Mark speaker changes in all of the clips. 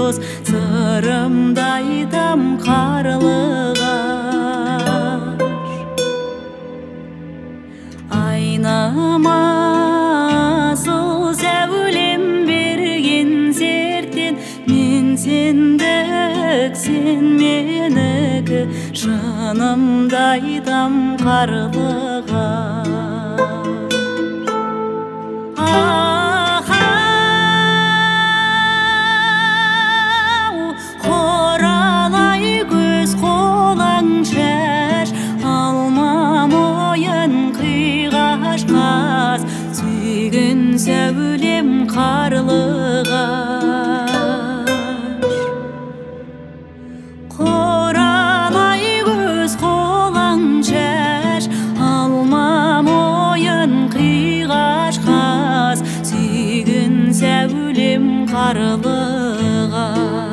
Speaker 1: дос, сырымды айтам қарлығаш. Айнама сол сәулем берген серттен, мен сендік, сен менікі, шынымды айтам қарлығаш. Қоралай көз қолаң шаш, алма мойын қиғаш қаз, сүйген сәулем қарлығаш. Қоралай көз қолаң шаш, алма мойын қиғаш қаз, сүйген сәулем қарлығаш.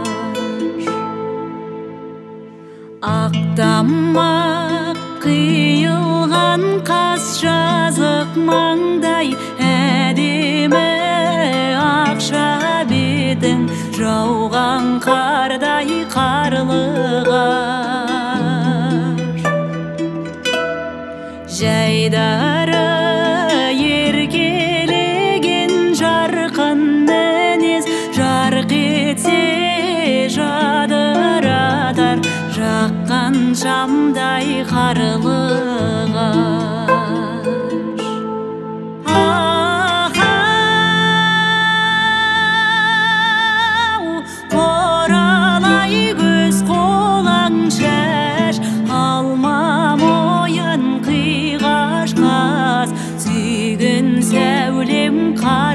Speaker 1: Ақтамақ қиылған қас, жазық маңдай әдемі ақша бетің, жауған қардай қарлығаш. Жайдары еркелеген жарқын мінез, жарқ етсе жадыратар, жаққан шамдай қарлығаш. Қоралай көз қолаң шаш, алма мойын қиғаш қаз, сүйген сәулем